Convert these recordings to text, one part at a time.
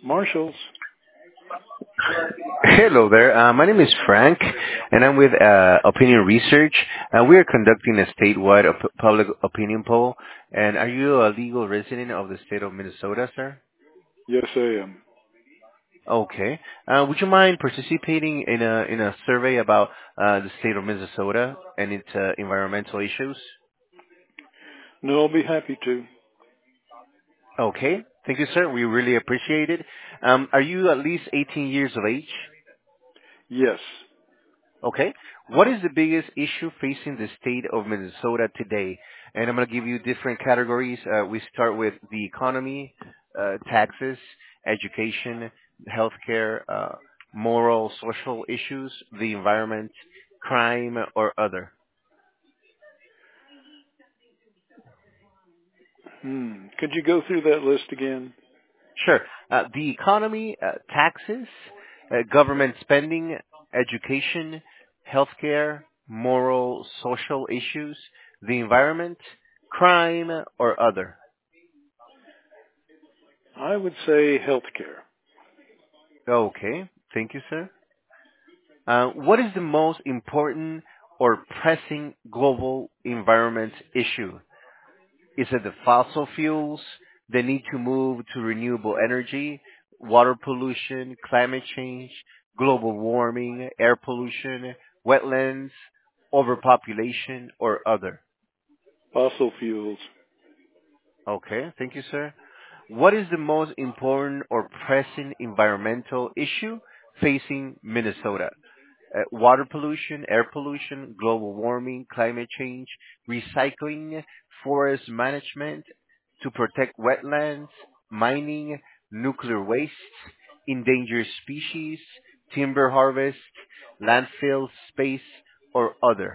Marshall's. Hello there. My name is Frank, and I'm with Opinion Research. We are conducting a statewide public opinion poll. And are you a legal resident of the state of Minnesota, sir? Yes, I am. Okay. Would you mind participating in a survey about the state of Minnesota and its environmental issues? No, I'll be happy to. Okay. Thank you, sir. We really appreciate it. Are you at least 18 years of age? Yes. Okay. What is the biggest issue facing the state of Minnesota today? And I'm going to give you different categories. We start with the economy, taxes, education, healthcare, moral, social issues, the environment, crime, or other. Could you go through that list again? Sure. The economy, taxes, government spending, education, healthcare, moral, social issues, the environment, crime, or other. I would say healthcare. Okay. Thank you, sir. What is the most important or pressing global environment issue? Is it the fossil fuels, the need to move to renewable energy, water pollution, climate change, global warming, air pollution, wetlands, overpopulation, or other? Fossil fuels. Okay, thank you, sir. What is the most important or pressing environmental issue facing Minnesota? Water pollution, air pollution, global warming, climate change, recycling, forest management to protect wetlands, mining, nuclear waste, endangered species, timber harvest, landfill space, or other.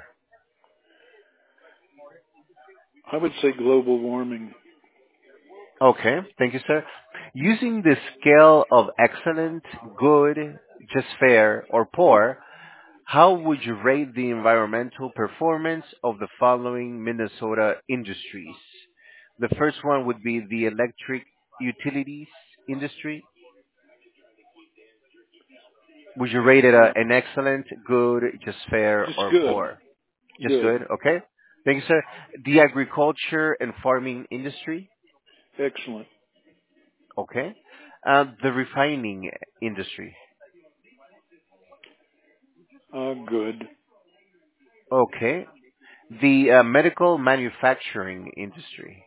I would say global warming. Okay, thank you, sir. Using the scale of excellent, good, just fair, or poor, how would you rate the environmental performance of the following Minnesota industries? The first one would be the electric utilities industry. Would you rate it Uh, an excellent, good, just fair, just or good. poor? Just Good. good, okay? Thank you, sir. The agriculture and farming industry, Excellent. okay? The refining industry, Good. okay? The medical manufacturing industry,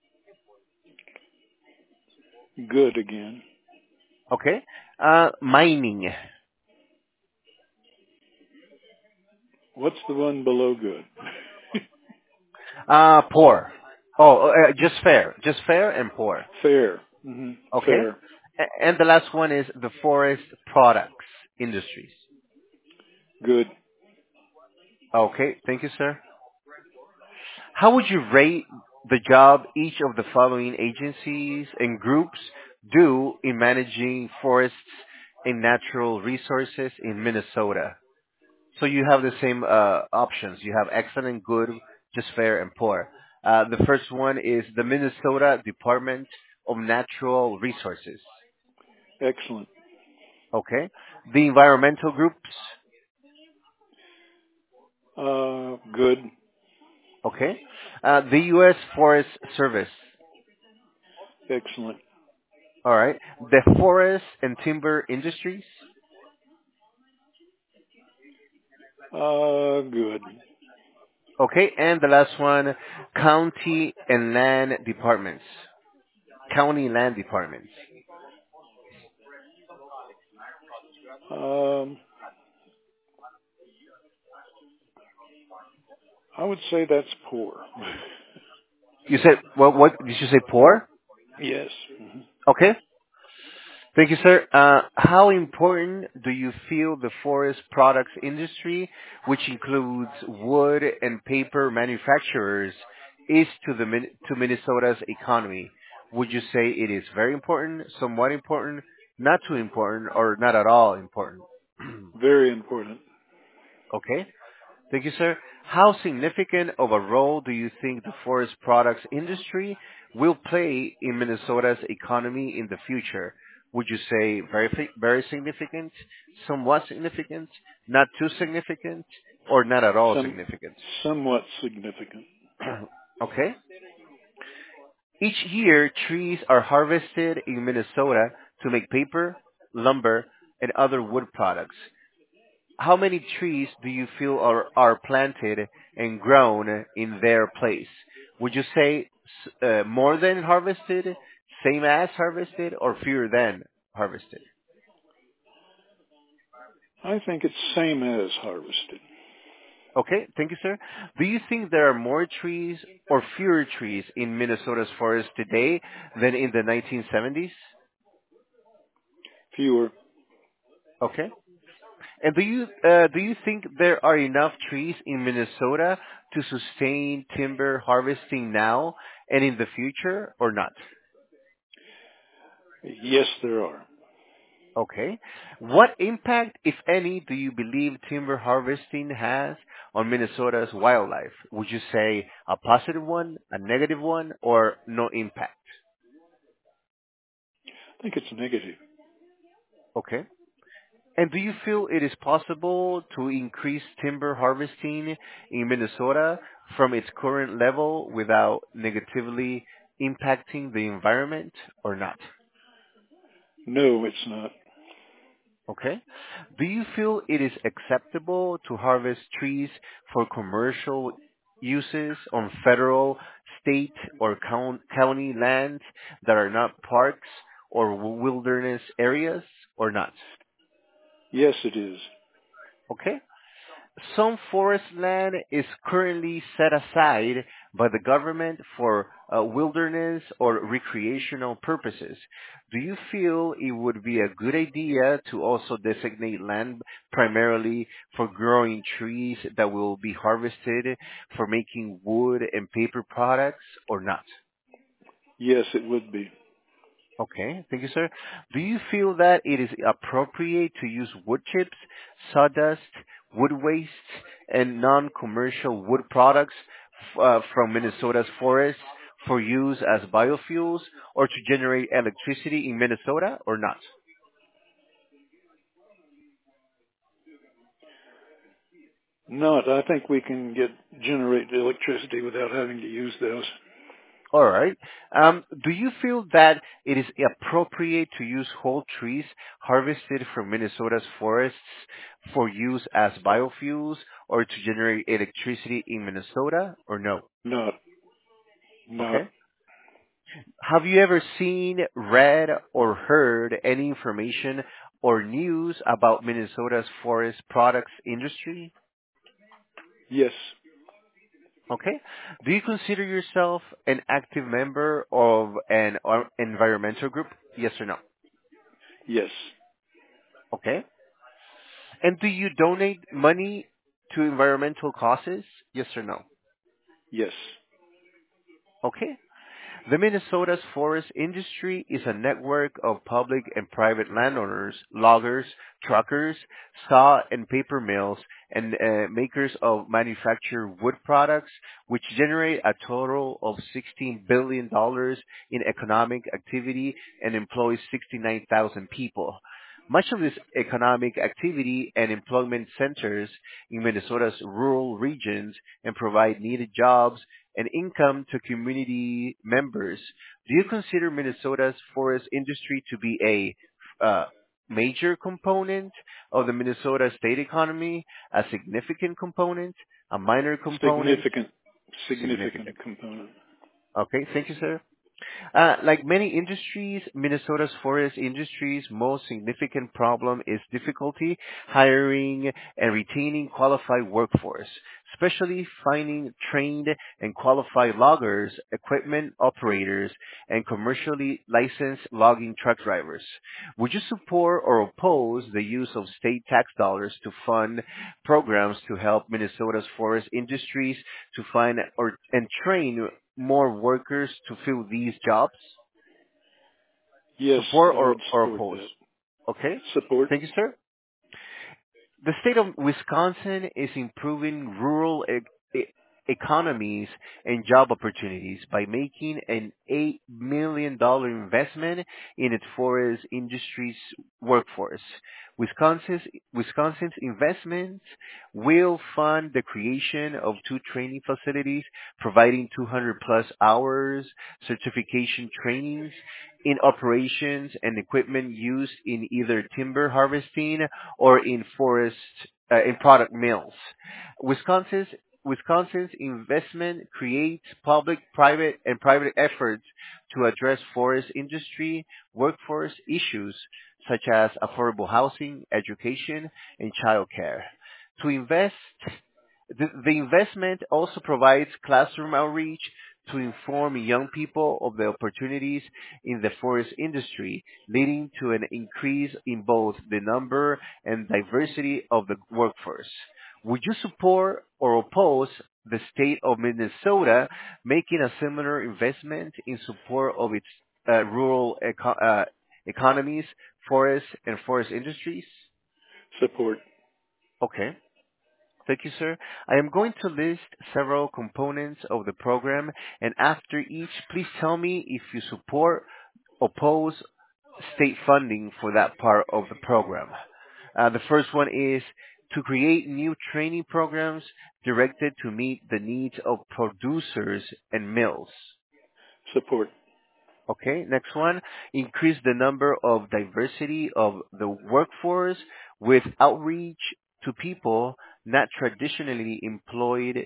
Good again. okay? Mining, What's the one below good? poor. Oh, just fair and poor. Fair. Okay. Fair. And the last one is the forest products industries. Good. Okay, thank you, sir. How would you rate the job each of the following agencies and groups do in managing forests and natural resources in Minnesota? So you have the same options. You have excellent, good, just fair, and poor. The first one is the Minnesota Department of Natural Resources. Excellent. Okay. The environmental groups. Good. Okay. The U.S. Forest Service. Excellent. All right. The forest and timber industries. Good. Okay. And the last one, county and land departments. County land departments. Um, I would say that's poor. You said what did you say? Poor. Yes. Okay. Thank you, sir. How important do you feel the forest products industry, which includes wood and paper manufacturers, is to Minnesota's economy? Would you say it is very important, somewhat important, not too important, or not at all important? Very important. Okay. Thank you, sir. How significant of a role do you think the forest products industry will play in Minnesota's economy in the future? Would you say very significant, somewhat significant, not too significant, or not at all Some, significant? somewhat significant. Okay. Each year, trees are harvested in Minnesota to make paper, lumber, and other wood products. How many trees do you feel are planted and grown in their place? Would you say more than harvested, same as harvested, or fewer than harvested? I think it's same as harvested. Okay, thank you, sir. Do you think there are more trees or fewer trees in Minnesota's forest today than in the 1970s? Fewer. Okay. And do you think there are enough trees in Minnesota to sustain timber harvesting now and in the future, or not? Yes, there are. Okay. What impact, if any, do you believe timber harvesting has on Minnesota's wildlife? Would you say a positive one, a negative one, or no impact? I think it's negative. Okay. And do you feel it is possible to increase timber harvesting in Minnesota from its current level without negatively impacting the environment, or not? No, it's not. Okay. Do you feel it is acceptable to harvest trees for commercial uses on federal, state, or county lands that are not parks or wilderness areas, or not? Yes, it is. Okay. Some forest land is currently set aside by the government for wilderness or recreational purposes. Do you feel it would be a good idea to also designate land primarily for growing trees that will be harvested for making wood and paper products, or not? Yes, it would be. Okay, thank you, sir. Do you feel that it is appropriate to use wood chips, sawdust, wood waste, and non-commercial wood products from Minnesota's forests for use as biofuels or to generate electricity in Minnesota, or not? Not. I think we can generate electricity without having to use those. All right. Do you feel that it is appropriate to use whole trees harvested from Minnesota's forests for use as biofuels or to generate electricity in Minnesota, or no? Not. Not. Okay. Have you ever seen, read, or heard any information or news about Minnesota's forest products industry? Yes. Okay. Do you consider yourself an active member of an environmental group? Yes or no? Yes. Okay. And do you donate money to environmental causes? Yes or no? Yes. Okay. The Minnesota's forest industry is a network of public and private landowners, loggers, truckers, saw and paper mills, and makers of manufactured wood products, which generate a total of $16 billion dollars in economic activity and employs 69,000 people. Much of this economic activity and employment centers in Minnesota's rural regions and provide needed jobs and income to community members. Do you consider Minnesota's forest industry to be a major component of the Minnesota state economy, a significant component, a minor component? Significant. Significant. Significant component. Okay, thank you, sir. Like many industries, Minnesota's forest industry's most significant problem is difficulty hiring and retaining qualified workforce, especially finding trained and qualified loggers, equipment operators, and commercially licensed logging truck drivers. Would you support or oppose the use of state tax dollars to fund programs to help Minnesota's forest industries to find or and train more workers to fill these jobs? Yes, Support I would or support oppose? that. Okay. Support. Thank you, sir. The state of Wisconsin is improving rural economies and job opportunities by making an $8 million investment in its forest industry's workforce. Wisconsin's, Wisconsin's investments will fund the creation of two training facilities providing 200 plus hours certification trainings in operations and equipment used in either timber harvesting or in in product mills. Wisconsin's Wisconsin's investment creates public, private, and private efforts to address forest industry workforce issues such as affordable housing, education, and childcare. To invest the investment also provides classroom outreach to inform young people of the opportunities in the forest industry, leading to an increase in both the number and diversity of the workforce. Would you support or oppose the state of Minnesota making a similar investment in support of its economies, forests, and forest industries? Support. Okay. Thank you, sir. I am going to list several components of the program, and after each, please tell me if you support, oppose state funding for that part of the program. The first one is to create new training programs directed to meet the needs of producers and mills. Support. Okay, next one, increase the number of diversity of the workforce with outreach to people not traditionally employed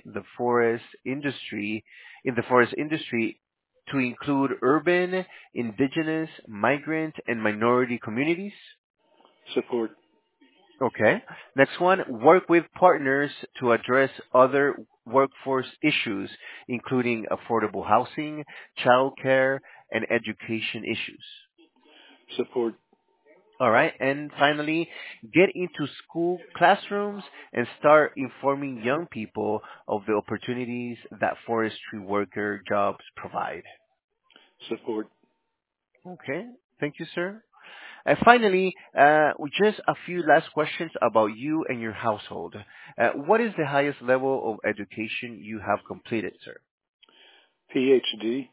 in the forest industry to include urban, indigenous, migrant, and minority communities. Support. Okay. Next one, work with partners to address other workforce issues, including affordable housing, childcare, and education issues. Support. All right. And finally, get into school classrooms and start informing young people of the opportunities that forestry worker jobs provide. Support. Okay. Thank you, sir. And finally, just a few last questions about you and your household. What is the highest level of education you have completed, sir? PhD.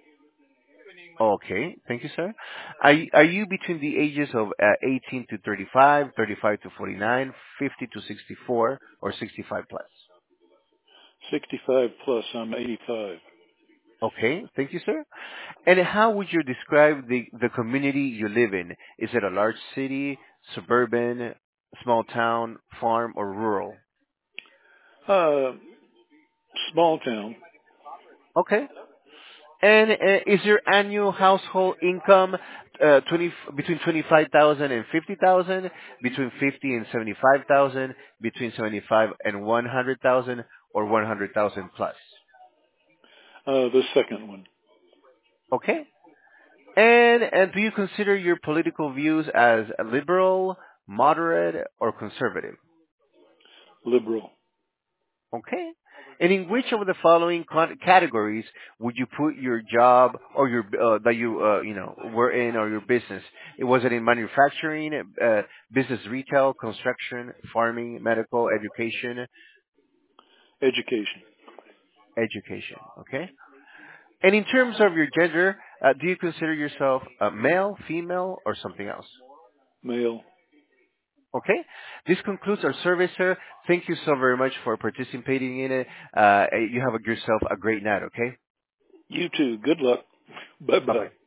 Okay, thank you, sir. Are you between the ages of 18 to 35, 35 to 49, 50 to 64, or 65 plus? 65 plus. I'm 85. Okay, thank you, sir. And how would you describe the community you live in? Is it a large city, suburban, small town, farm, or rural? Uh, Small town. Okay. And is your annual household income 25,000 and 50,000, between 50 and 75,000, between 75 and 100,000, or 100,000 plus? The second one. Okay. And do you consider your political views as liberal, moderate, or conservative? Liberal. Okay. And in which of the following categories would you put your job or your that you were in, or your business? Was it in manufacturing, business, retail, construction, farming, medical, education? Education. Education. Okay. And in terms of your gender, do you consider yourself a male, female, or something else? Male. Okay. This concludes our survey, sir. Thank you so very much for participating in it. You have yourself a great night, okay? You too. Good luck. Bye Bye-bye. bye.